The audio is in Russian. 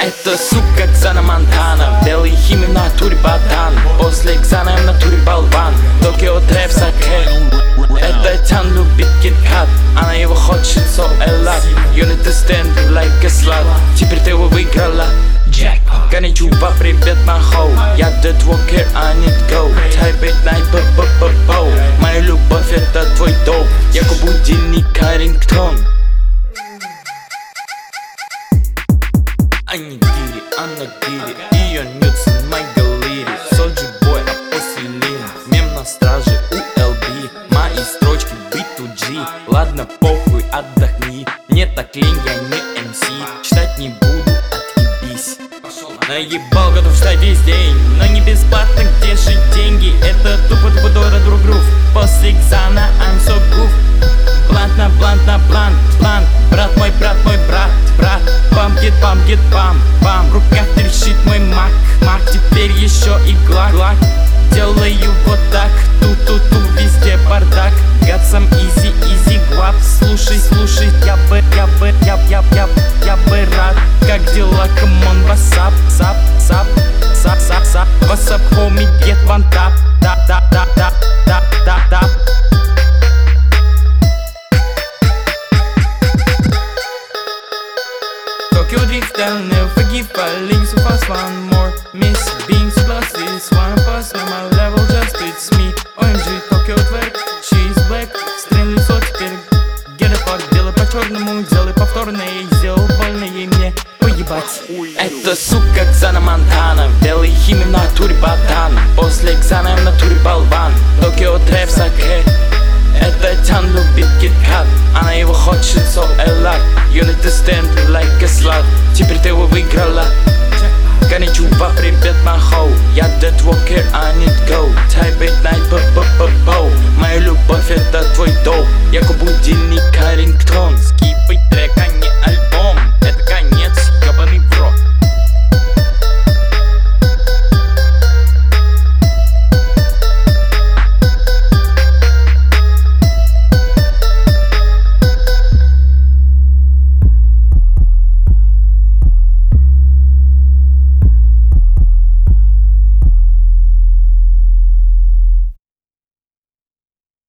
Это сука Ксана Монтана, белый химия в натуре ботан, после Ксана в натуре болван, Токио трэп саке. Это Тян любит киткат, она его хочет, so a lot. You need to stand like a slut, теперь ты его выиграла. Коничува, привет, махоу, я дедвокер, I need go. Type it night, б-б-б-боу. Моя любовь это твой доп, я как будильник, рингтон. Они гири, она гири, ее нюц в моей галере. Soldier boy, а после лин, мем на страже у LB. Мои строчки B2G, ладно похуй, отдохни. Мне так лень, я не MC, читать не буду, отъебись. Наебал, готов ждать весь день, но не бесплатно, где же деньги? Это тупо дора друг грув, после Ксана I'm so goof. Блант на блант на блант, блант, брат мой, брат, бам, бам, в руках трещит мой мак, теперь еще и глак, делаю вот так, ту-ту-ту, везде бардак, гадцам изи, гвап, слушай, я бы рад, как дела, камон, васап, сап, васап, хоми, get one tap, да. Tokyo drift, I'll never forgive, falling so fast, one more miss, being so lost, this one pass, на my level, just it's me, OMG, Tokyo twerk, she is black, стрель лицо теперь, get a fuck, делай по-черному, делай повторно, ей сделал больно, ей мне поебать. Это сука Ксана Монтана, белый химия в натуре ботан, после Ксана в натуре болван, Токио трэп саке. Это Тян любит киткат, она его хочет, so a lot. You need to stand like a slut, теперь ты его выиграла. Коничува, привет, махоу.